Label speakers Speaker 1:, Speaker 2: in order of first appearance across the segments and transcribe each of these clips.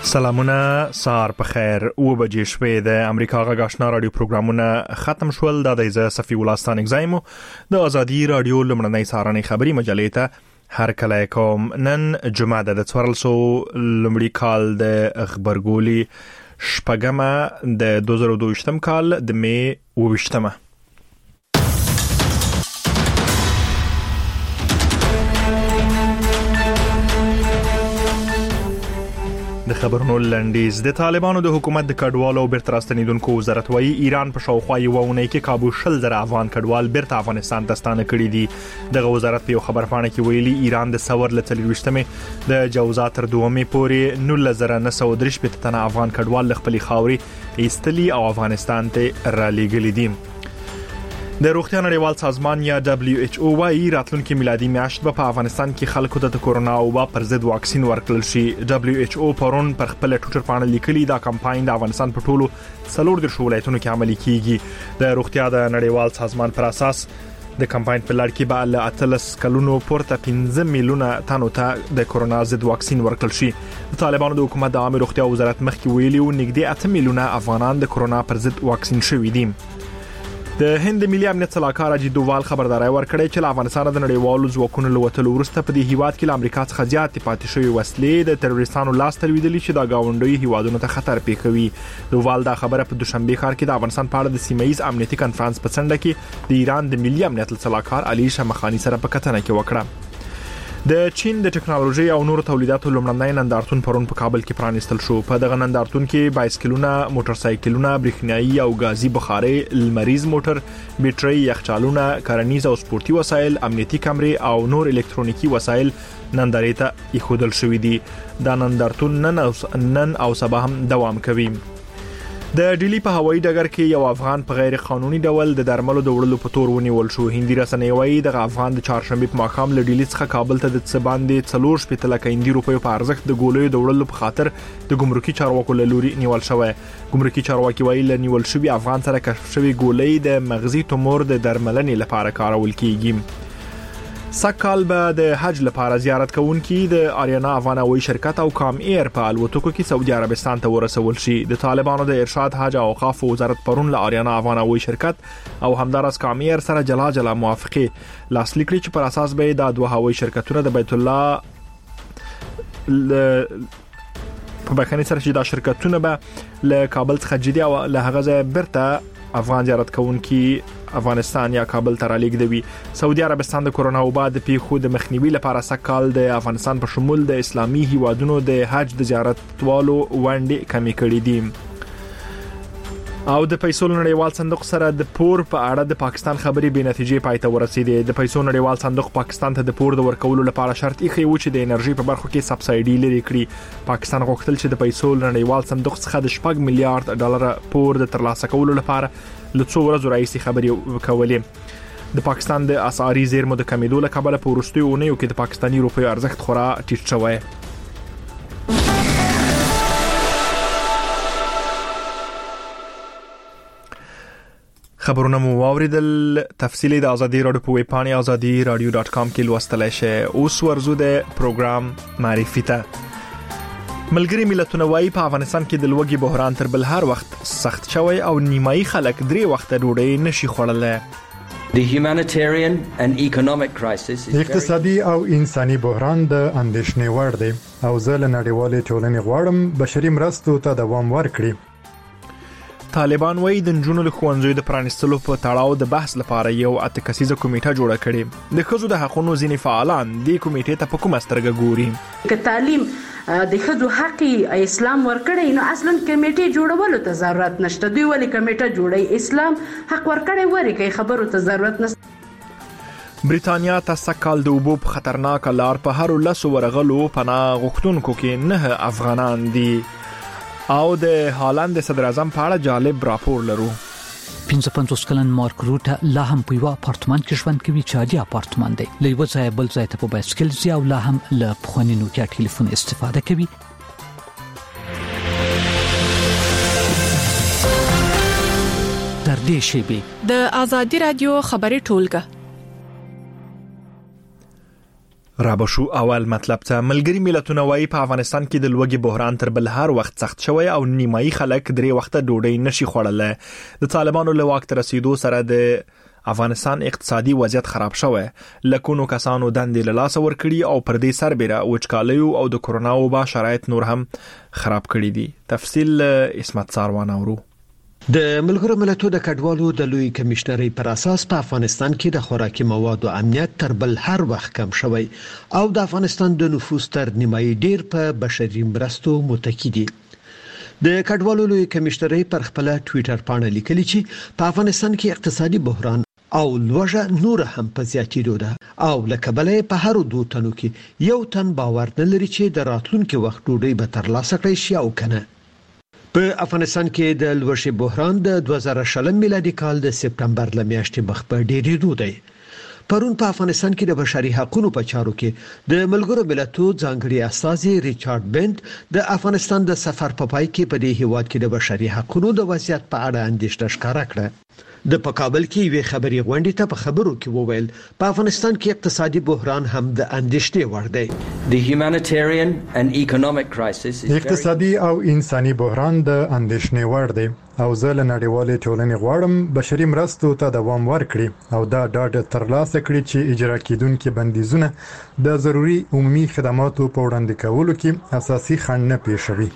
Speaker 1: سلامونه، سهار په خیر. 9 شپې د امریکا غږ آشنا رادیو پروګرامونه ختم شول. د دایزه صفی ولستان اگزایمو د ازادي رادیو لمړنۍ سهارنۍ خبری مجلې ته هر کله کوم. نن جمعه د 1400 لمړي کال د خبرګولي شپږمه د 2022 کال د می 28مه. د خبرونو لنډیز. د طالبانو د حکومت د کډوالو او بیرته راستنیدونکو وزارت وايي ایران په شاوخوا یو ونې کې کابو 10,000 افغان کډوال بیرته افغانستان ته ستانه کړي دي. دغه وزارت په یو خبرپاڼه کې ویلي ایران د سور ل 23مې د جوزا تر 2مې پورې 19,933 تنه افغان کډوال خپل خاوري ایستلي او افغانستان ته را لېږلي دي. د روغتیا نړیوال سازمان یا WHO وايي راتلونکي میلادي میاشت په افغانستان کې خلکو ته د کورونا وبا پر ضد واکسین ورکړل شي. WHO پرون پر خپل ټویټر باندې لیکلي دا کمپاین د افغانستان په ټولو 14 ولایتونو کې عملي کیږي. د روغتیا د نړیوال سازمان پر اساس د کمپاین په لړ کې به له 13 کلونو پورته 15 میلیونه تنو ته د کورونا ضد واکسین ورکړل شي. د طالبانو د حکومت د عامه روغتیا وزارت مخکې ویلي و نږدې 8 میلیونه افغانان د کورونا پر ضد واکسین شوي دي. د هند ملي امنیت صلاحکار اجي دووال خبرداري ورکړې چې افغانستان د نړیوالو ځواکونو لوتلو وروسته په دې هیواد کې امریکا څخه زیات پاتې شوی وسلې د تروریستانو لاس ته لویدلې چې د گاونډي هیوادونو ته خطر پیښوي. دووال دا خبره په دوشنبه ښار کې د افغانستان په اړه د سیمه‌ایز امنیتي کانفرنس په څنډه کې د ایران د ملي امنیت صلاحکار علي شمخانی سره په کتنه کې وکړه. د چین د ټکنالوژي او نورو تولیداتو لومړنی نندارتون پرون په کابل کې پرانیستل شو. په دغه نندارتون کې بایسکلونه، موټرسایکلونه، برېښنایي او غازي بخاري، لمریز موټر، بیټرۍ، یخچالونه، کرنیز او سپورتي وسایل، امنیتي کمرې او نور الکترونیکي وسایل نندارې ته ایښودل شوې دي. دا نندارتون نن او سبا هم دوام کوي. د ډیلی په هوایي ډګر کې یو افغان په غیر قانوني ډول د درملو د وړلو په تور ونیول شو. هندي رسنۍ وايي د افغان د چهارشنبه په ماښام له ډیلی څخه کابل ته د څباندې 4 لک هندي روپیو په ارزښت د ګولیو د وړلو په خاطر د ګمرکي چارواکو له لوري نیول شوی. ګمرکي چارواکي وايي له نیول شوی افغان سره کشف شوی ګولۍ د مغزي تومور د درملنې لپاره کارول کیږي. سکهال به د حج لپاره زیارت کوونکي د آریانا افغان هوایي شرکت او کام ایر په الوتکو کې سعودي عربستان ته ورسول شي. د طالبانو د ارشاد حج او اوقاف وزارت پرون له آریانا افغان هوایي شرکت او همدارس کام ایر سره جلا موافقه لاسلیک کړي چې پر اساس به د دوه هوایي شرکتونو د بیت الله په بخښنې سره چې دا شرکتونه به له کابل څخه جدي او له هغه ځای برته افغان زیارت کوونکي افغانستان یا کابل ته رالیږدوي. سعودي عربستان د کورونا وبا د پیښو د مخنیوي لپاره سکهال د افغانستان په شمول د اسلامي هیوادونو د حج د زیارتوالو وړاندې کمی کړې دي. او د پیسو نړیوال صندوق سره د پور په اړه د پاکستان خبري به نتیجې پای ته ورسېدې. د پیسو نړیوال صندوق پاکستان ته د پور د ورکولو لپاره شرط ایښی و چې د انرژي په برخو کې سبسایډي لري کړي. پاکستان غوښتل چې د پیسو نړیوال صندوق څخه د 6 میلیارډ ډالر پور د ترلاسه کولو لپاره له څو ورځې راځي خبري وکولې. د پاکستان د اسعاري زیرمو د کمیدو له کبله په وروستیو اونیو کې د پاکستاني روپیو ارزښت خورا ټیټ شوی. خبرونه مو واوریدل. تفصیلی د ازادي رادیو په ویب پاڼه azadi.radio.com کې لوستلای شئ. اوس ورزو د پروګرام معرفي ته. ملګری ملتونه وايي په افغانستان کې د لوږې بحران تر بل هر وخت سخت شوی او نیمایي خلک 3 وخته ډوډۍ نشي خوړلای.
Speaker 2: The humanitarian and economic crisis is
Speaker 3: اقتصادي او انساني بحران د اندېښنې وړ دی او زه له نړیوالې ټولنې غواړم بشري مرستو ته دوام ورکړي.
Speaker 1: طالبان وايي د نجونو له ښوونځیو د پرانیستلو په تړاو د بحث لپاره یو 8 کسیزه کمیټه جوړه کړې. د ښځو د حقوقو ځینې فعالان دې کمیټې ته په کومه سترګه ګوري.
Speaker 4: که تعلیم د ښځو حق اسلام ورکړي نو اصلا کمیټې جوړولو ته ضرورت نشته. دوی ولې کمیټه جوړي؟ اسلام حق ورکړي ورکه خبرو ته ضرورت نشته.
Speaker 1: بریتانیا ته سکهال د اوبو په خطرناک لار په هر 10 ورغلو پناه غوښتونکو کې 9 افغانان دي. او د هالند د صدر اعظم په اړه جالب راپور لرو.
Speaker 5: 55 کلن مارک روټ لا هم په یو اپارتمان کې ژوند کوي چې عادي اپارتمان دی. له یو ځای بل ځای ته په بایسکل ځي او لا هم له پخواني نوکیا ټلیفون استفاده کوي. در دې شیبه
Speaker 6: د ازادي رادیو خبري ټولګه
Speaker 1: رابشو اول مطلب ته ملګری ملتونه وايي په افغانستان کې د لوګي بحران تر بل هر وخت سخت شوی او نیمایي خلک درې وخته ډوډۍ نشي خوړلای. د طالبانو له واک ته رسیدو سره د افغانستان اقتصادي وضعیت خراب شوی، لکونو کسانو دندې له لاسه ورکړي او پر دې سربېره وچکالیو او د کورونا وبا شرایط نور هم خراب کړي دي. تفصیل اسمت ساروان اورو.
Speaker 6: د ملګرو ملتونو د کډوالو د لوی کمشنرۍ پر اساس په افغانستان کې د خوراکي موادو امنیت تر بل هر وخت کم شوی او د افغانستان د نفوس تر نیمایي ډیر په بشري مرستو متکی دي. د کډوالو لوی کمشنرۍ پر خپل ټوئیټر باندې لیکلي چې په افغانستان کې اقتصادي بحران او لوږه نور هم په زیاتېدو ده او لکه بلې په هر دوه تنو کې یو تن باور نه لري چې د راتلونکي وخت ډوډۍ به ترلاسه کړي شي او کنه. په افغانستان کې د لوږې بحران د 2020 میلادي کال د سپتمبر ل میاشتې مخ په ډېرېدو دی. پرون په افغانستان کې د بشري حقوقو په چارو کې د ملګرو ملتونو ځانګړي استازي ریچارډ بند د افغانستان د سفر په پای کې په دې هیواد کې د بشري حقوقو د وضعیت په اړه اندېښنه ښکاره کړه. د پکابل کې وی خبري غونډې ته په خبرو کې وویل په افغانستان کې اقتصادي بحران هم د اندېښنې وړ دی.
Speaker 2: The humanitarian and economic crisis is
Speaker 3: اقتصادي او انساني بحران د اندېښنې وړ دی او زه له نړیوالې ټولنې غواړم بشري مرستو ته دوام ورکړي او دا ډاډ ترلاسه کړي چې اجرا کیدونکو بندیزونه د ضروري عمومي خدماتو په وړاندې کولو کې اساسي خنډ نه پیښوي.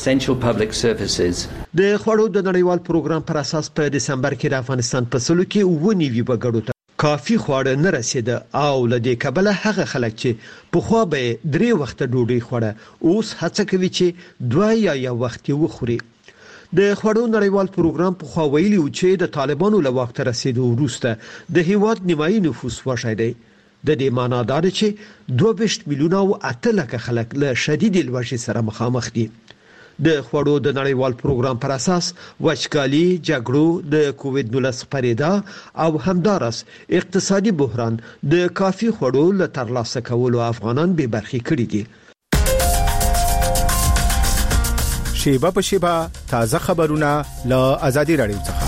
Speaker 6: د خوړو د نړیوال پروګرام پر اساس په دسمبر کې د افغانستان په سلو کې 90 وګړو ته کافي خواړه نه رسیده او لدې کبله هغه خلک چې په خو به درې وخت ډوډۍ خوړه اوس هڅه کوي چې دوه یا یو وخت وخوري. د خوړو نړیوال پروګرام په خو ویلي و چې د طالبانو له واک ته رسیدو وروسته د هیواد نیمایي نفوس وشای دی. د دې معنی دا ده چې 22 میلیونه او 8 لک خلک له شدید لوږې سره مخامخ دي. د خوړو د نړیوال پروګرام پر اساس وچکالي، جګړو، د کووډ 19 خپرېدا او همدارس اقتصادي بحران د کافي خوړو له ترلاسه کولو افغانان به برخې کړي دي.
Speaker 7: شیبه په شیبه تازه خبرونه له ازادي رادیو څخه.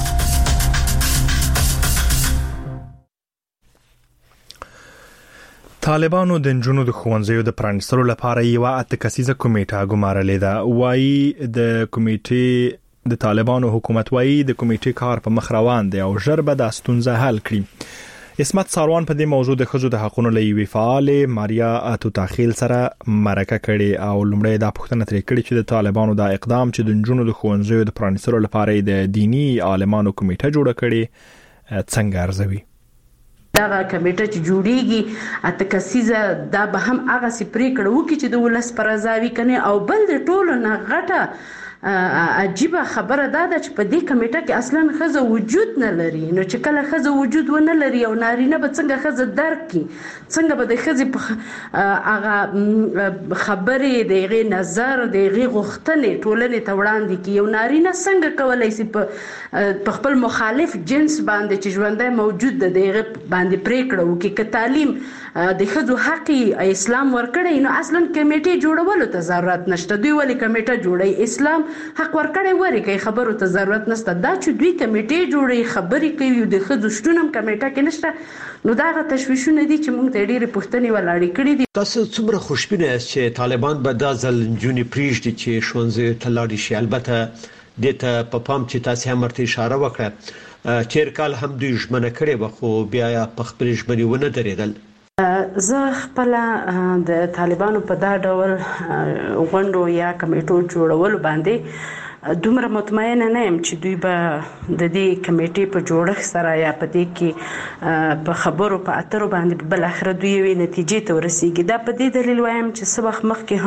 Speaker 1: طالبانو د نجونو د ښوونځیو د پرانیستلو لپاره یو 8 کسیزه کمیټه ګمارلې ده. وایي د کمیټې د طالبانو حکومت وایي د کمیټې کار په مخ روان دی او ژر به د ستونزه حل کړي. اسمت ساروان په دې موضوع د خزو د حقوقو لوي فعال ماریا اتوتاخیل سره مرکه کړي او لومړی دا پوښتنه ترې کړې چې د طالبانو دا اقدام چې د نجونو د ښوونځیو د پرانیستلو لپاره د دینی عالمانو کمیټه جوړه کړي څنګه ارزوي.
Speaker 4: دا کمیټه چې جوړیږي اته کسیزه دا به هم هغه سي پریکړه وکړي چې د ولس پر ازاوي کني او بل د ټولو نه غټه عجیبه خبره دا ده چې په دې کمیټه کې اصلا خزه وجود نه لري. نو چې کله خزه وجود ونه لري او نارینه به څنګه خزه درک کی، څنګه به د خزه په هغه خبرې د غي نظر د غي غوښتنې ټولنې ته وړاندې کی. یو نارینه څنګه کولای شي په خپل مخالف جنس باندې چې ژوندۍ موجود ده دغه باندې پریکړه وکړي ک تعلیم د خزو حق اسلام ورکړي. نو اصلا کمیټه جوړولو ته ضرورت نشته. دوی ولې کمیټه جوړي؟ اسلام حق ورکړی ورکړي، خبرو ته ضرورت نشته. دا چې دوی کمیټې جوړي خبرې کوي د خزو شتونم کمیټه کې نشته. نو دا غا تشویشونه دي چې موږ ته ډېری پوښتنې ولاړې کړې دي.
Speaker 6: تاسو څومره خوشبینه یاست چې طالبان به د ځل جونی پریږدي چې ښوونځي ته لاړ شي؟ البته دته په پام چې تاسو هم ورته اشاره وکړه چیر کال هم دوی ژمنه کړې و خو بیا په خپل ژمنې ونه درېدل.
Speaker 4: زه خپل د طالبانو په دا ډول غونډو یا کمیټو جوړولو باندې دومره مطمئنه نه یم چې دوی به د دې کمیټې په جوړښت سره یا په دې کې په خبرو په اترو باندې بل اخر دوی وی نتیجې ته ورسیږي. دا په دې دلیل وایم چې څه وخت مخکې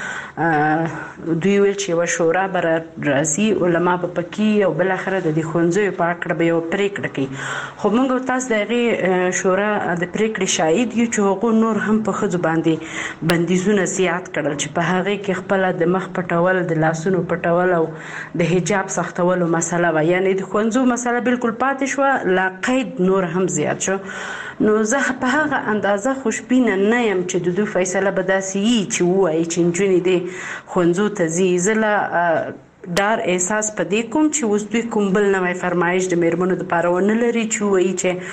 Speaker 4: هم دوی ویل چې یو شورا بر راځي علما په پکې او بل اخر د دې ښوونځیو په اړه به یو پریکړه کوي. خو موږ تاسو دغه شورا د پریکړې شاهد یو چې هغه نور هم په خځو باندې بندیزونه زیات کړل چې په هغه کې خپل د مخ پټول، د لاسونو پټول او د حجاب سختولو مسله و. یعنی د ښوونځو مسله بالکل پاتې شو، لا قید نور هم زیات شو. نو زه په هغه اندازه خوشبینه نه یم چې د دوی فیصله به داسې وي چې وایي چې نجونې دې ښوونځو ته ځي. زه لا ډار احساس په دې کوم چې اوس دوی کوم بل نوی فرمایش د میرمنو دپاره ونه لري چې وایي چې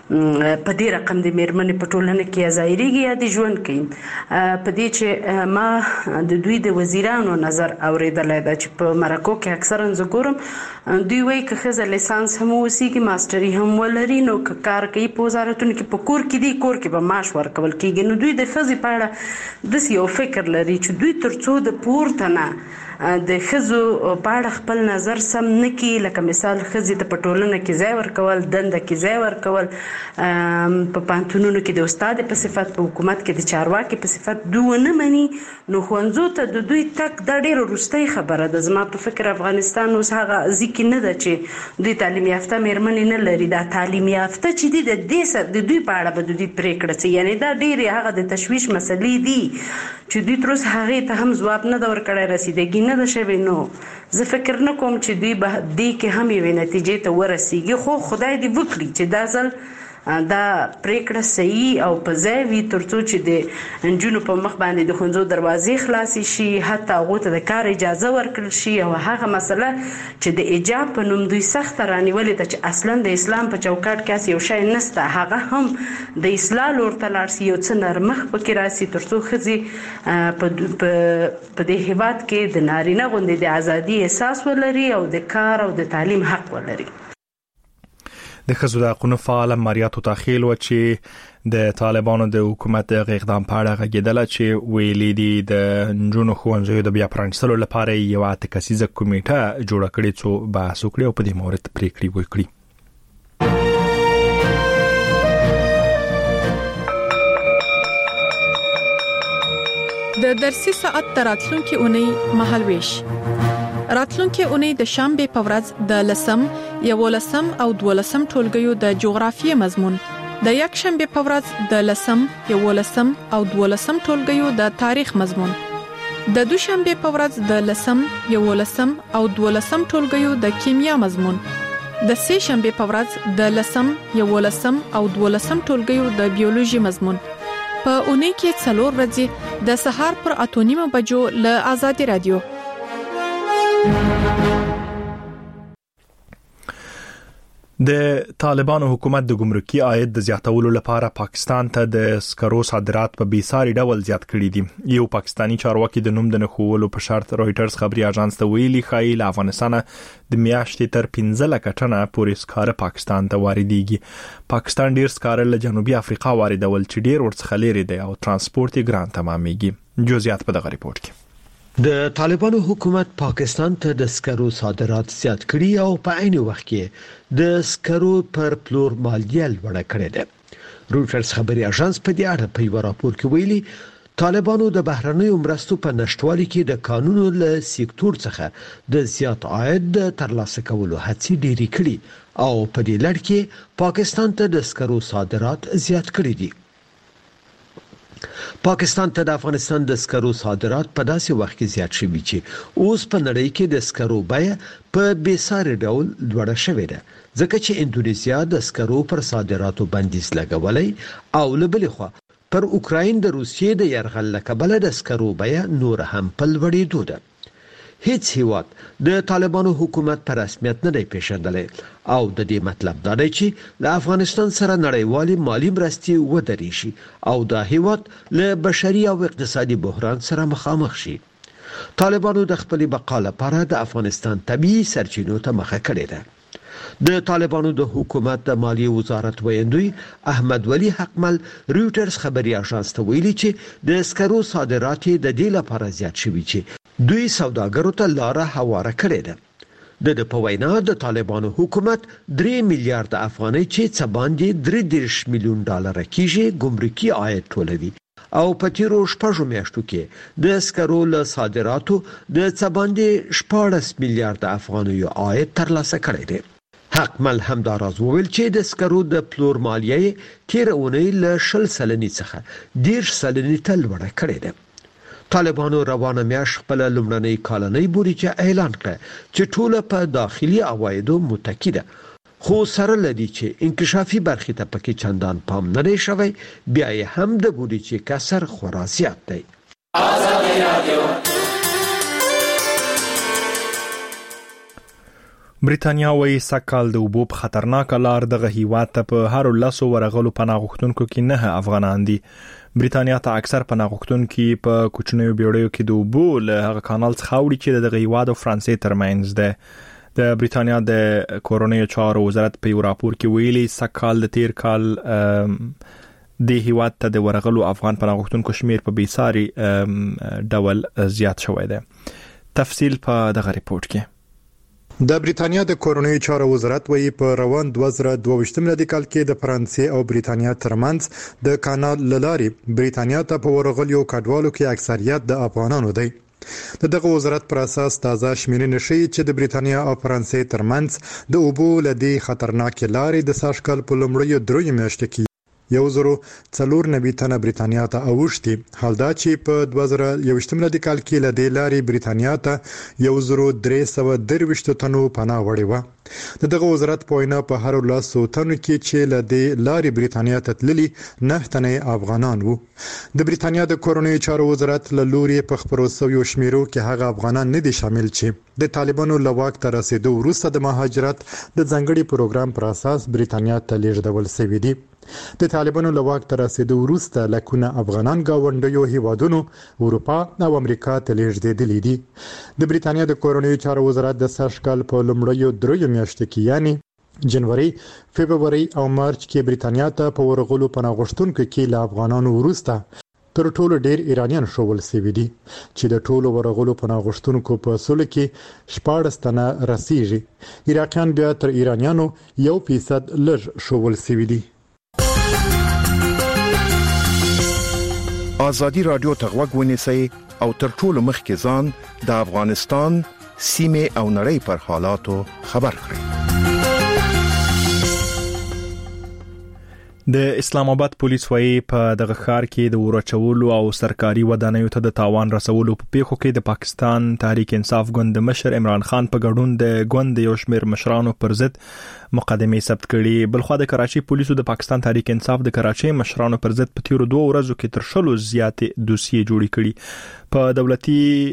Speaker 4: په دې رقم د میرمنې په ټولنه کې ظاهريږي یا د ژوند کوي. په دې چې ما د دوی د وزیرانو نظر اوریدلای دا چې په مرکو کې اکثرا زګورم دوی وایي که ښځه لیسانس هم وسیږي ماستري هم ولري نو که کار کوي په وزارتونو کې په کور کې دی کور کې به معاش ورکول کیږي. نو دوی د ښځې په اړه داسې یو فکر لري چې دوی ترڅو د پورته نه د ښځو په اړه خپل نظر سم نه کړي لکه مثال ښځې ته په ټولنه کې ځای ورکول دنده کې ځای ورکول په پوهنتونونو کې د استاد په صفت په حکومت کې د چارواکي په صفت دوی ونه مني نو ښوونځو ته د دوی تک دا ډېره وروستۍ خبره ده. زما په فکر افغانستان اوس هغه ځکه نه ده چې دوی تعلیم یافته میرمنې نه لري. دا تعلیم یافته چې دي د دې د دوی په اړه به د دوی پرېکړه څه یعنی دا ډېرې هغه د تشویش مسلې دي چې دوی تر اوسه هغې ته هم ځواب نه ده ورکړی رسیدګي نه ده شوې. نو زه فکر نه کوم چې دوی به دې کې هم یوې نتیجې ته ورسیږي خو خدای دې وکړي چې دا ځل دا پریکړه صحیح او په ځای وي ترڅو چې د نجونو په مخ باندې د ښوونځو دروازې خلاصې شي حتی هغوی ته د کار اجازه ورکړل شي او هغه مسله چې د حجاب په نوم دوی سخته رانیولې ده چې اصلا د اسلام په چوکاټ کې هسې یو شی نسته هغه هم د اصلاح لور ته لاړ شي یو څه نرمښت پکې راسي ترڅو ښځې په دې هېواد کې د نارینه غوندې د ازادي احساس ولري او د کار او د تعلیم حق ولري.
Speaker 1: د ښځو د حقونو فعاله ماریاتو تاخیل و چې د طالبانو د حکومت د اقدام په اړه غږېدله چې ویلي دي د نجونو ښوونځیو د بیا پرانیستلو لپاره یوه 8 کسیزه کمیټه جوړه کړې څو بحث وکړي او په دې مورد پریکړې وکړي.
Speaker 8: د درسي ساعت تراتلونکي اونۍ مهالويش راتلونکي اونۍ د شنبه په ورځ د لسم یولسم او دولسم ټولګیو د جغرافیې مضمون د یک شنبه په ورځ د لسم یولسم او دولسم ټولګیو د تاریخ مضمون د دوشنبه په ورځ د لسم یولسم او دولسم ټولګیو د کیمیا مضمون د سه شنبه په ورځ د لسم یولسم او دولسم ټولګیو د بیولوژي مضمون په اونۍ کې څلور ورځې د سهار پر 8:30 بجو له آزادي رادیو.
Speaker 1: د طالبانو حکومت د ګمرکي عاید د زیاتولو لپاره پاکستان ته د سکرو صادرات په بیساري ډول زیات کړي دي. یو پاکستانی چارواکي د نوم د نخولو په شرط رويټرز خبري اژانس ته ویلي خایي له افغانستان د میاشتې تر 15 لک ټنه پورې سکاره پاکستان ته واردېږي. پاکستان ډیر سکاره له جنوبي افریقا واردول چې ډیر ورڅخه لري دی او ترانسپورت یې ګران تمامېږي. جزئیات په دغه ریپورت کې.
Speaker 6: د طالبانو حکومت پاکستان ته د سکرو صادرات زیات کړي او په عین وخت کې د سکرو پر پلور مالیه لوړه کړې ده. رويټرز خبري اژانس په دې اړه په یو راپور کې ویلي طالبانو د بهرنیو مرستو په نشټوالي کې د قانونو له سکتور څخه د زیات عاید ترلاسه کولو هڅې ډېرې کړې او په دې لړ کې پاکستان ته د سکرو صادرات زیات کړي دي. پاکستان ته د افغانستان د سکرو صادرات په داسې وخت کې زیات شوي چې اوس په نړۍ کې د سکرو بیه په بیساري ډول لوړه شوې ده ځکه چې اندونیزیا د سکرو پر صادراتو بندیز لګولې او له بلې خوا پر اوکراین د روسیې د یرغل له کبله د سکرو بیه نور هم په لوړېدو ده. هیڅ هیواد د طالبانو حکومت پر رسمیت نه دی پیژندلی او د دې مطلب دا دی چې له افغانستان سره نړیوالي مالی مرستې ودرېږي او دا هیواد له بشري او اقتصادي بحران سره مخامخ شي. طالبانو د خپل بقا لپاره د افغانستان طبيعي سرچینو ته مخه کړې ده. د طالبانو د حکومت د مالیې وزارت ویاندوی احمد ولی حقمل رويټرز خبري اژانس ته ویلي چې د سکرو صادرات د دې لپاره زیات شوي چې دوی سوداګرو ته لاره هواره کړې ده. د په وینا د طالبانو حکومت 3 میلیارډ افغانۍ چې څه باندې 3 میلیون ډالر کېږي ګمرکي عاید ټولوي او په تیرو شپږو میاشتو کې د سکرو له صادراتو د څه باندې 14 میلیارډ افغانۍ عاید ترلاسه کړی دی. حقمل همداراز وویل چې د سکرو د پلور مالیه تیر اونۍ له 20 سلنې څخه 10 سلنې ته لوړه کړې ده. طالبانو روانه میاشت خپل لومړنۍ کالنۍ بودیجه اعلان کړه چې ټوله په داخلي عوایدو متکی ده خو سره لدی چې انکشافي برخې ته پکې چندان پام نه دی شوی بیا یې هم د بودیجې کسر خورا زیات دی.
Speaker 1: برېټانیا وايي سکهال د اوبو په خطرناک لار دغه هیواد ته په هر لاسو ورغلو پناه غوښتونکو کې 9 افغانان دي. برېټانیا ته اکثر پناه غوښتونکو په کوچنیو بیړیو کې د اوبو له هغه کانال څخه وړي چې دغه هیواد او فرانسې ترمنځ ده. د برېټانیا د کورونی چارو وزارت په یو راپور کې ویلي سکهال د تیر کال د هیواد ته د ورغلو افغان پناه غوښتونکو شمیر په بیساري ډول زیات شوی دی. تفصیل په دغه ریپورت کې.
Speaker 3: د برېټانیا د کورونی چارو وزارت وايي په روان 2022 میلادي کال کې د فرانسې او برېټانیا ترمنځ د کانال لاري برېټانیا ته په ورغلیو کډوالو کې اکثریت د افغانانو دی. دغه وزارت پر اساس تازه شمیرنه شي چې د برېټانیا او فرانسې ترمنځ د اوبو لدی خطرناک لاري د ساشکل په لومړیو 3 میاشتو کې 1,490 تنه برېټانیا ته اوښتي. حال دا چې په 2021 میلادي کال کې لدی لاري برېټانیا ته 1,323 تنو پناه وړي و. دغه وزارت په وینا په هر لاسو تنو کې چې لدی لاري برېټانیا ته تللي 9 تنه افغانان وو. د برېټانیا د کورونی چارو وزارت له لوري په خبرو سویو شمیرو کې هغه افغانان نه دي شامل چې د طالبانو له واک ته رسیدو وروسته د مهاجرت د ځنګړي پروګرام پر اساس برېټانیا ته لیږدول شوی دي. د طالبانو له واک ته رسیدو وروسته لکونه افغانان گاونډیو هیوادونو اروپا او امریکا ته لیږدېدلي دي. د برېټانیا د کورونی چارو وزارت د ساشکال په لومړیو 3 میاشتو کې یعنی جنوري، فبرवरी او مارچ کې برېټانیا ته په ورغلو پناه غوښتونکو کې له افغانانو وروسته تر ټولو ډیر ایرانیان شوول شوي دي چې د ټولو ورغلو پناه غوښتونکو په اصل کې 14 تنه رسیږي. عراقیان بیا تر ایرانیانو 1% لږ شوول شوي دي.
Speaker 7: ازادي رادیو ته غوږ ونیسئ او تر ټولو مخکې ځان د افغانستان سیمه او نړۍ پر حالاتو خبر کړئ.
Speaker 1: د اسلام آباد پولیس وايي په دغه ښار کې د ورچولو او سرکاري ودانیو ته د تاوان رسولو په پیښو کې د پاکستان تحریک انصاف ګوند مشر عمران خان په ګډون د ګوند یو شمېر مشرانو پر ضد مقدمه ثبت کړي. بلخو د کراچي پولیسو د پاکستان تحریک انصاف د کراچي مشرانو پر ضد په تیرو 2 ورځو کې تر 100 زیاتې دوسیې جوړې کړي. په دولتي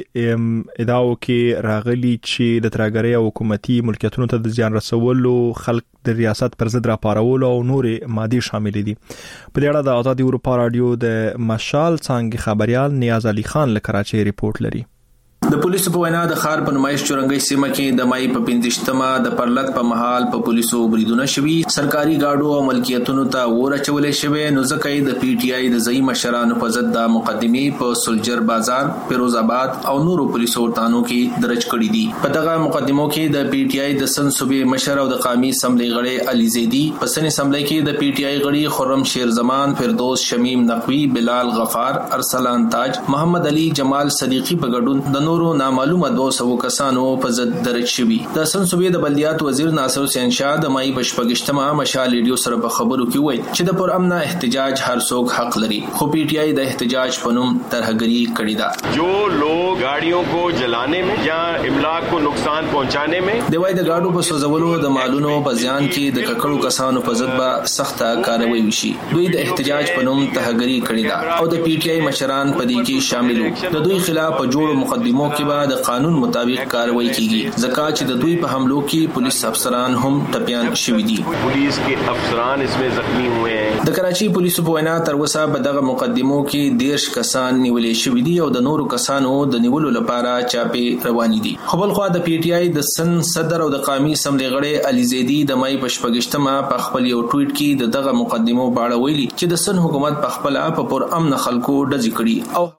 Speaker 1: ادعاو کې راغلي چې د ترګری او حکومتي ملکیتونو ته د زیان رسولو، خلک د ریاست پر ضد راپارولو او نورې مادي شامل دي. په دې اړه د آزادي اروپا رادیو د مشال څنګه خبريال نیاز علي خان له کراچي ریپورت لري.
Speaker 9: د پولیسو په وینا د ښار په نمایش چورنګي سیمه کې د مای په 15مه د پرلط په محل په پولیسو بریدونه شوي، سرکاري گاډو او ملکیتونو ته ورچولې شوی. نو ځکه د پی ټی آی د ځای مشرانو په ضد د مقدمې په سولجر بازار، فیروز آباد او نورو پولیسو ورتانو کې درج کړي دي. په دغه مقدمو کې د پی ټی آی د سن صوبې مشر او د قومي اسمبلی غړي علي زیدی، په سن اسمبلی کې د پی ټی آی غړي خرم شیر زمان، فردوس شمیم نقوی، بلال غفار، ارسلان تاج، محمد علي، جمال صدیقی په ګډون د نورو نامعلومه 200 کسانو په ضد درج شوي. د سن صوبې د بلدیات وزیر ناصر حسین شاه د مای په 28مه مشال ریډیو سره په خبرو کې وایي چې د پر امن احتجاج هر څوک حق لري، خو پی ټی آی د احتجاج په نوم ترهګری کړې ده.
Speaker 10: جو لوگ گاڑیوں کو جلانے میں یا املاک کو نقصان پہنچانے میں
Speaker 9: د وای د گاډو په سوځولو د مالونو په ځان کې د ککړو کسانو په ضد به سخته کاروایی وشي. دوی د احتجاج په نوم ترهګری کړې ده او د پی ټی آی مشران په دې کې شامل وو. د دوی خلاف په جوړ مقدمو کې د قانون مطابق کاروایی کیږي، ځکه چې د دوی په حملو کې پولیس افسران هم ټپيان شوي دي.
Speaker 10: پولیس کې افسران اسمه زخمی ہوئے ہیں.
Speaker 9: د کراچي پولیسو په وینا تر اوسه په دغه مقدمو کې 13 کسان نیولې شوي دي او د نورو کسانو د نیولو لپاره چاپې روانې دي. خو بل خو د پی ټی آی د سن صدر او د قومي اسمبلی غړي علي زیدی د مای په 28مه په خپل یو ټویټ کې دغه مقدمو باندې ویلي چې د سن حکومت په خپل په پر امن خلکو ډزې کړي او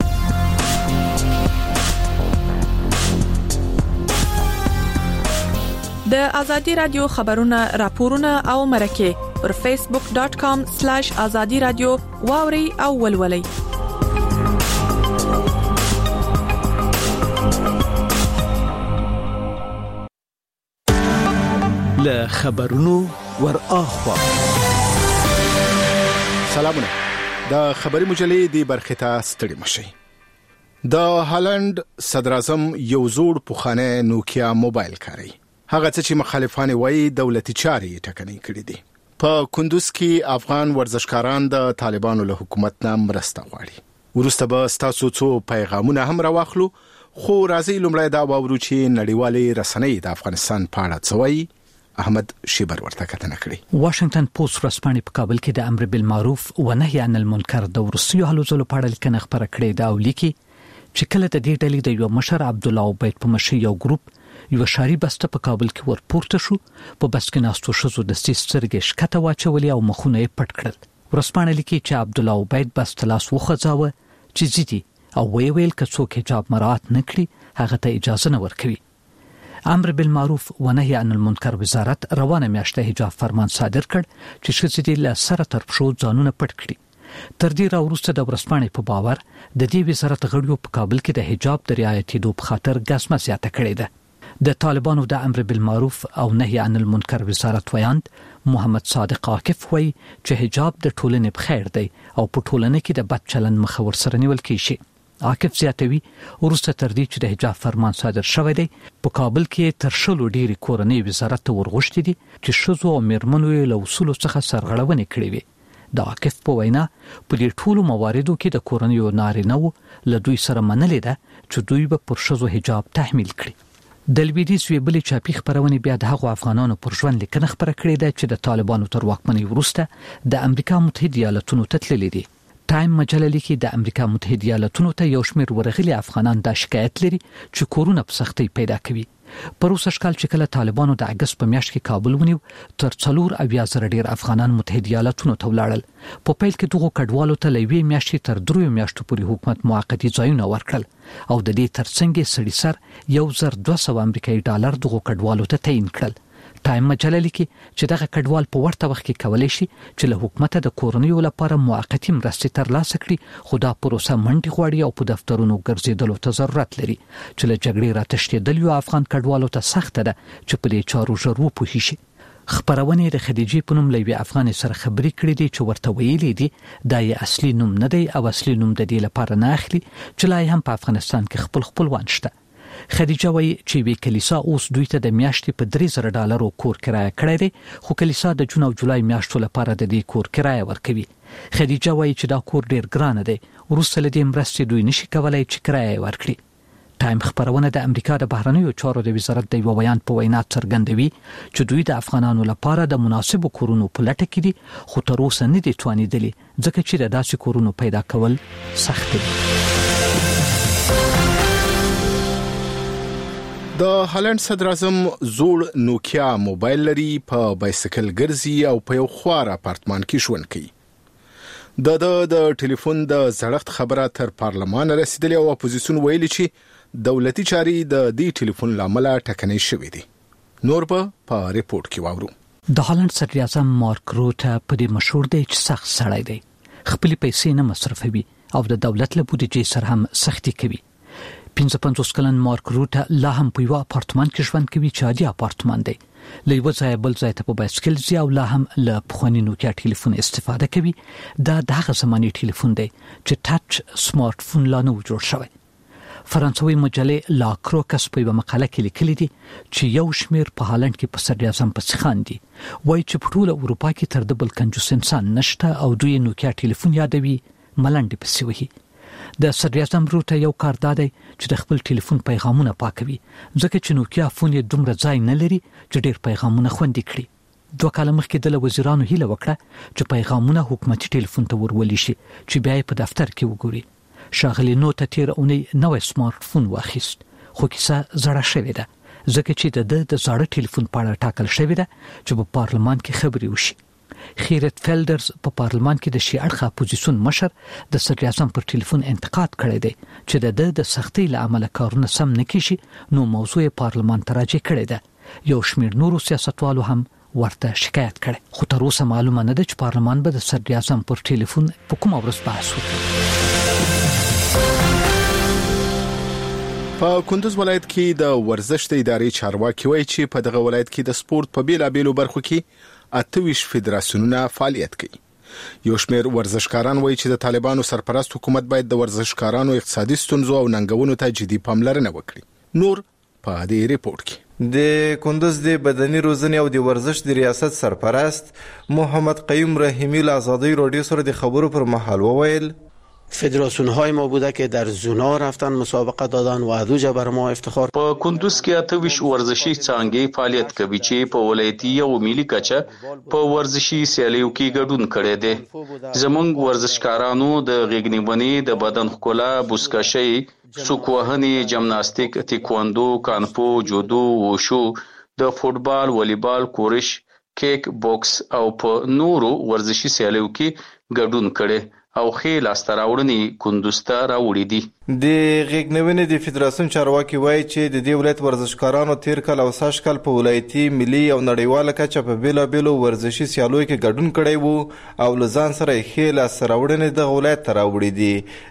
Speaker 8: د ازادي رادیو خبرونه، راپورونه او مرکه پر facebook.com/azadi radio واوري او ولولي.
Speaker 6: له خبرونو ور اخوا
Speaker 7: سلامونه. د خبري مجلې دی برخه ته ستړي مشي. د هالند صدر اعظم یو زوړ پوخانه نوکیا موبایل کاروي. هغه چې مخالفان وایي دولتي چارې ټکنۍ کړې دي. په کندوز کې افغان ورزشکاران د طالبانو له حکومت نه مرسته غواړي. ورسته به تاسو څو پیغامونه هم راوخلو، خو راځي لومړی دا واورو چې نړیوالې رسنۍ د افغانستان په اړه څه وایي. احمد شیبر ورته کتنه کړې.
Speaker 5: واشنگټن پوسټ ورځپاڼې په کابل کې د امر بالمعروف و نهي عن المنکر د وروستیو هلو ځلو په اړه لیکنه خپره کړې ده او لیکي چې کله د دې ډلې د یو مشر عبدالله عبید په مشر یو ګروپ یو شاری بسته په کابل کې ورپورته شو، په بس کې ناستو شزو د سترګې شکته واچولې او مخونه یې پټ کړل. ورځپاڼه لیکي چې عبدالله عبید بس تلاس وخځاوه چې زیدي او ویل که څوک حجاب مراعات نکړي هغه ته اجازه نه ورکوي. امر بالمعروف و نهي عن المنکر وزارت روانه میاشته حجاب فرمان صادر کړ چې ښځې دې له سره تر پښو ځانونه پټ کړي. تر دې راوروسته د ورځپاڼې په باور د دې وزارت غړیو په کابل کې د حجاب د رعایتېدو په خاطر ګزمه زیاته کړې ده. د طالبانو د امر بالمعروف او نهي عن المنکر وزارت ویاند محمد صادق عاکف وایي چې حجاب د ټولنې په خیر دی او په ټولنه کې د بد چلند مخه ورسره نیول کیږي. عاکف زیاتوي ورسته تر دې چې د حجاب فرمان صادر شوی دی په کابل کې تر شلو ډېری کورنۍ وزارت ته ورغوښتي دي چې ښځو او میرمنو یې له اصولو څخه سرغړونې کړې وي. د عاکف په وینا په دې ټولو مواردو کې د کورنیو نارینه‌و له دوی سره منلې ده چې دوی به پر ښځو حجاب تحمیل کړي. د لویدیځ ویبلې چاپی خبرونه بیا د هغو افغانانو پر ژوند لیکنه خبره کړې ده چې د طالبانو تر واکمنۍ وروسته د امریکا متحده ایالاتونو ته تللي دي. ټایم مجله لیکي د امریکا متحده ایالاتونو ته یو شمېر ورغلي افغانان دا شکایت لري چې کورونه په سختۍ پیدا کوي. پروسه شکل چې کله طالبانو د اگست په میاشت کې کابل ونیو تر 4,000 ډیر افغانان متحده ایالاتونو ته ولاړل. په پیل کې دغه کډوالو ته لوي میاشتې تر 3 میاشتو پورې حکومت موقتی ځایونه ورکړل او د دې ترڅنګ سړي سر 1,200 امریکایي ډالر دغه کډوالو ته تعیین کړل. ټایم مجله لیکي چې دغه کډوال په ورته وخت کې کولای شي چې له حکومت د کورنیو لپاره موقتی مرستې ترلاسه کړي، خو دا پروسه منډې غواړي او په دفترونو ګرځېدلو ته ضرورت لري چې له جګړې راتښتېدلو افغان کډوالو ته سخته ده چې په دې چارو ژر وپوهیږي شي. خبرونه د خدیجې په نوم لوي افغان سره خبرې کړې دي چې ورته ویلي دي دا یې اصلي نوم نه دی او اصلي نوم د دې لپاره نه اخلي چې لا هم په افغانستان کې خپلوان شته. خدیجه وایي چې وی کلیسا اوس دوی ته د میاشتې په $3,000 کور کرایه کړی دی، خو کلیسا د جون او جولای میاشتو لپاره د دې کور کرایه ورکوي. خدیجه وایي چې دا کور ډیر ګران دی، وروسته له دې مرستې دوی نشي کولای چې کرایه ورکړي. ټایم خبرونه د امریکا د بهرنیو چارو د وزارت د یو بیان په وینا څرګندوي چې دوی د افغانانو لپاره د مناسبو کورونو په لټه کې دي، خو تر اوسه نه دي توانیدلي ځکه چې د داسې کورونو پیدا کول سخت دي.
Speaker 7: د هالند صدر اعظم زوړ نوکیا موبایل لري، په بایسکل ګرځي او په یو خوار اپارتمان کې ژوند کوي. د ټلیفون د زړښت خبره تر پارلمان رسیدلې او اپوزیسیون ویلي چې دولتي چاري د دې ټلیفون لامل ټکنۍ شوې دي. نور په ریپورت کې واورو.
Speaker 5: د هالند صدر اعظم مارک روټه په دې مشهور دی چې سخت سړی دی، خپل پیسې نه مصرفوي او د دولت له بودیجې سره هم سختي کوي. 55 کلن مارک روټه لا هم په یو اپارتمان کې ژوند کوي چې عادي اپارتمان دی. له یو ځای بل ځای ته په بایسکل ځي او لا هم له پخواني نوکیا ټلیفون استفاده کوي. دا د هغه زماني ټلیفون دی چې ټچ سمارټ فون لا نه جوړ شوی. فرانسوي مجله لا کروکس په یو مقاله کې لیکلي دي چې یو شمیر په هالند کې په صدر اعظم پسې خاندي، وایي چې په ټول اروپا کې تر د بل کنجوس انسان نشته او دوی نوکیا ټلیفون یادوي ملنډې پسې وهي. د صدر اعظم روټه یو کار دا دی چې د خپل ټلیفون پیغامونه پاکوي ځکه چې نوکیا فون یې دومره ځای نه لري چې ډیر پیغامونه خوندي کړي. 2 کاله مخکې د وزیرانو هیله وکړه چې پیغامونه حکومتي ټلیفون ته ورولي شي چې بیا په دفتر کې وګوري. شاغلی نوټه تیر اونۍ نوې سمارټ فون واخیست، خو کیسه زړه شوې ده ځکه چې د زړه ټلیفون په اړه ټاکل شوې ده چې په پارلمان کې خبري وشي. خیرت فیلډرز په پارلمان کې د شي اړخه اپوزیسیون مشر د صدر اعظم پر ټلیفون انتقاد کړی دی چې د سختۍ له امله کارونه سم نه کیږي، نو موضوع پارلمان ته راجع کړی ده. یو شمېر نورو سیاستوالو هم ورته شکایت کړي، خو تر اوسه معلومه نه ده چې پارلمان به د صدر اعظم پر ټلیفون په کومه ورځ بحث وکړي.
Speaker 7: په کندوز ولایت کې د ورزش د ادارې چارواکي وایي چې په دغه ولایت کې د سپورت په بیلابېلو برخو کې 28 فدراسیونونه فعالیت کوي. یو شمېر ورزشکاران وایي چې د طالبانو سرپرست حکومت باید د ورزشکارانو اقتصادي ستونزو او ننګونو ته جدي پاملرنه وکړي. نور په دې ریپورت کې
Speaker 11: د کندوز د بدني روزنې او د ورزش د ریاست سرپرست محمد قیوم رحیمی له آزادۍ رادیو سره د خبرو پر مهال وویل
Speaker 12: فدراسیون های ما بوده که در زونا رفتن مسابقه دادن و ادوجه بر ما افتخار.
Speaker 13: په کندوز کې 28 ورزشي څانګې فعالیت کوي چې په ولایتي او ملي کچه په ورزشي سیالیو کې ګډون کړي دي. زمونږ ورزشکارانو د غېږنیونې د بدن ښکلا، بوسکشي، سوکوهنې، جمناستیک، تیکواندو، کانفو، جودو، وشو، د فوتبال، والیبال، کورش، کیک باکس او په نورو ورزشي سیالیو کې ګډون کړي او خې لاسته راوړنې کندوز ته راوړي دي.
Speaker 11: د غېږنیونې د فدراسیون چارواکي وایي چې د دې ولایت ورزشکارانو تیر کال او سږ کال په ولایتي، ملي او نړیواله کچه په بیلابیلو ورزشي سیالیو کې ګډون کړی وو او له ځان سره یې ښې لاسته راوړنې دغه ولایت ته راوړي دي.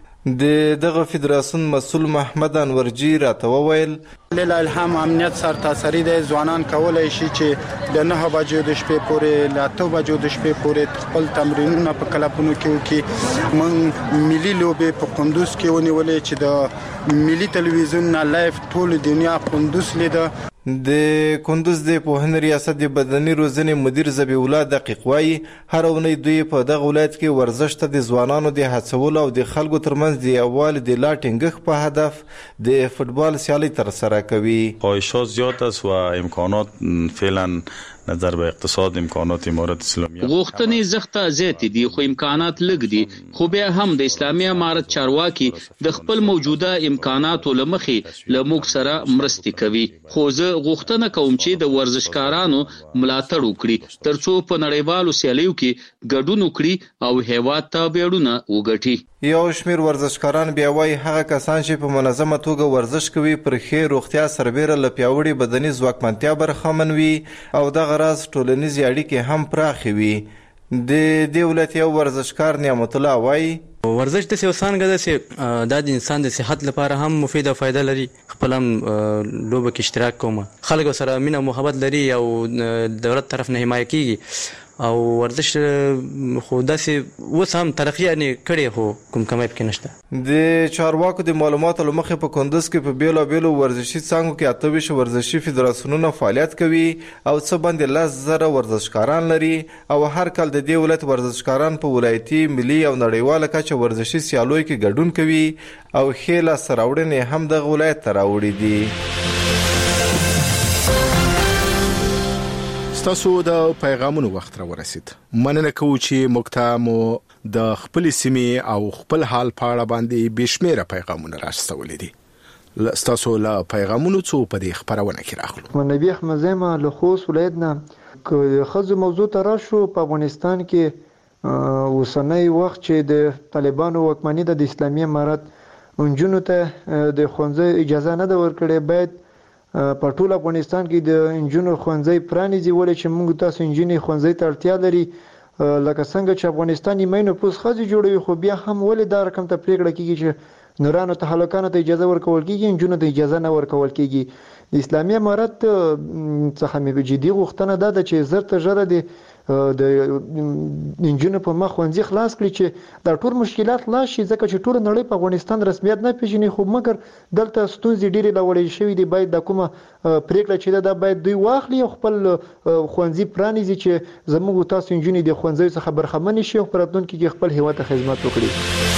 Speaker 11: د دغه فدراسیون مسؤل محمد انورجی راته وویل
Speaker 14: له الهام امنیت سرتاسري د ځوانان کولای شي چې د 9 بجو د شپې پورې ل 8 بجو د شپې پورې خپل تمرینونه په کلبونو کې وکړي. من ملي لوبې په کندوز کې ونیولې چې د ملي تلویزیون نه لایف ټول دنیا کندوز لیده.
Speaker 11: د کندوز د پوهنې ریاست د بدني روزنې مدیر ذبیح الله دقیق وایي هر اونۍ دوی په دغه ولایت کې ورزش ته د ځوانانو د هڅولو او د خلکو ترمنځ د یووالي د لا ټینګښت په هدف د فوتبال سیالي ترسره کوي.
Speaker 15: خواهشات زیاد است و امکانات فعلا نظر به اقتصاد امکانات امارت اسلامی
Speaker 13: غوښتنې زغته زیات دي خو امکانات لږ دي. خو بیا هم د اسلامي امارت چارواکي د خپل موجوده امکاناتو لمخې له موږ سره مرستې کوي. خو زه غوښتنه کوم چې د ورزشکارانو ملاتړ وکړي ترڅو په نړیوالو سیالیو کې ګډون وکړي او هیواد ته بیړونه وګټي.
Speaker 11: یو شمیر ورزشکاران بیا وایي هغه کسان چې په منظمه توګه ورزش کوي پر ښې روغتیا سربیره له پیاوړي بدني ځواکمنتیا برخمن وي او دغه راز ټولنیزې اړیکې هم پراخې وي. د دې ولایت یو ورزشکار نعمت الله وایي
Speaker 16: ورزش د څانګه ده چې د انسان د صحت لپاره هم مفید او فایده لري. خپل هم لوبه کې اشتراک کوم، خلک سره مینه او محبت لري او دولت طرف نه حمایه کیږي او ورزش خو داسې اوس هم ترقي کړی خو کوم کمی پکې نشته.
Speaker 11: د چارواکو د معلوماتو له مخې په کندوز کې په بیلابیلو ورزشي څانګو کې 28 ورزشي فدراسیونونه فعالیت کوي او څه باندې 10,000 ورزشکاران لري او هر کال د دې ولایت ورزشکاران په ولایتي، ملي او نړیواله کچه ورزشي سیالیو کې ګډون کوي او ښې لاسته راوړنې هم دغه ولایت ته راوړي دي.
Speaker 7: تاسو د پیغامونو وخت را ورسید. مننه کوم چې مکتامو د خپل سیمې او خپل حال په اړه باندې بشمیره پیغامونه راستولې دي. تاسو له پیغامونو څو په دې خبرونه کې راغلو.
Speaker 17: نبی احمد زما له خوست ولایتنا خزو موضوع تر شو په افغانستان کې اوسنۍ وخت چې د طالبانو حکومت د اسلامي امارت انجونو ته د ښوونځي اجازه نه ورکړي. باید په ټول افغانستان کې د انجونو ښوونځي پرانیزي ولې چې موږ تاسو انجینې ښوونځي ته اړتیا لري. لکه څنګه چې افغانستان یې مینو پوس خځې جوړوي خو بیا هم ولې دا رقم ته پریکړه کیږي چې نورانو ته هلکانو ته اجازه ورکول کیږي انجونو ته اجازه نه ورکول کیږي. د اسلامي امارت څخه مې جدي غوښتنه ده چې زر ته ژره د انجونو په مخ ښوونځي خلاص کړي چې دا ټول مشکلات خلاص شي ځکه چې ټول نړۍ په افغانستان رسمیت نه پیژني خو مګر دلته ستونزې ډېرې لوړې شوې دي. باید د کومه پریکړه چې دا باید دوی واخلي او خپل ښوونځي پرانیزي چې زموږ تاسو انجونې د ښوونځي څخه برخمن شي او په راتلونکي کې خپل هیواد ته خدمت وکړي.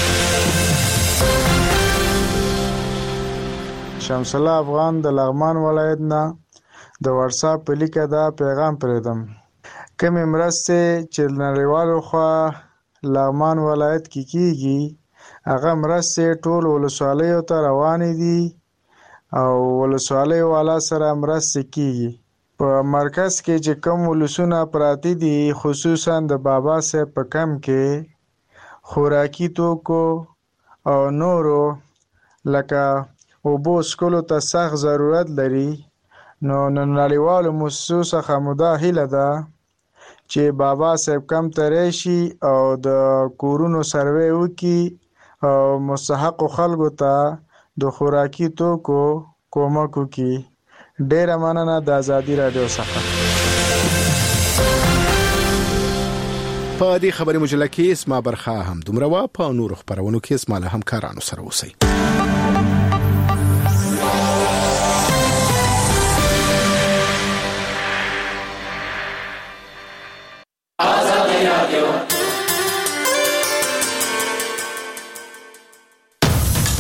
Speaker 18: شمس الله افغان د لغمان ولایت نه د واتس اپ په لیکه دا پیغام پریدم. کومې مرستې چې نړیوالو خوا لغمان ولایت کې کیږي هغه مرستې ټول ولسوالیو ته روانې دي او ولسوالیو والا سره مرستې کیږي. په مرکز کې چې کوم ولسونه پراتی دي خصوصا د بابا صاحب په کم کې خوراکي توکو او نورو لکه اوبو سکولو ته سخت ضرورت لري. نو نړیوالو مؤسسو څخه مودا هیله ده چې بابا صاحب کم ته راشي او د کورونو سروې وکړي او مستحقو خلکو ته د خوراکي توکو کومک وکړي. ډېره مننه د ازادي راډیو څخه.
Speaker 7: په دې خبري مجله کې اسما برخه هم دومره وا په نور خبرونو کې اسما له همکارانو سره اوسئ.